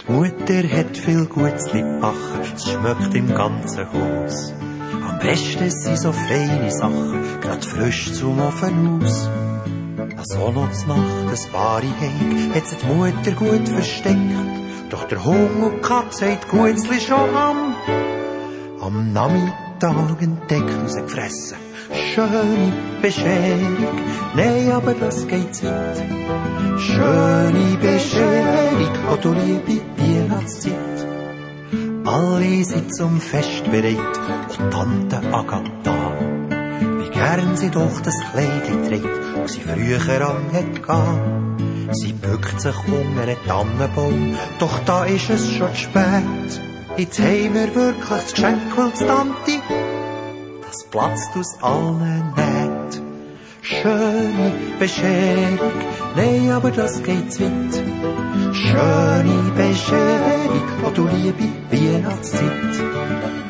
Die Mutter hat viel Gutes gebacken, es schmeckt im ganzen Haus. Am besten sind so feine Sachen, grad frisch zum Ofen aus. Als auch noch zur Nacht ein Bari heig, hat sie die Mutter gut versteckt. Doch der Hund und die Katze haben die Gutzli schon am Nachmittag entdeckt und sie gefressen. Schöne Bescherung, nein, aber das geht zu weit. Schöne Bescherung, oh du liebe Weihnachtszeit. Alle sind zum Fest bereit und Tante Agatha, wie gern sie doch das Kleid trägt, das sie früher anhat gehabt. Sie bückt sich unter einen Tannenbaum, doch da ist es schon zu spät. Jetzt haben wir wirklich das Geschenk, weil die Tante, das platzt aus allen Nähten. Schöne Bescherung, nein, aber das geht zu weit. Schöne Bescherung, oh du liebe Weihnachtszeit.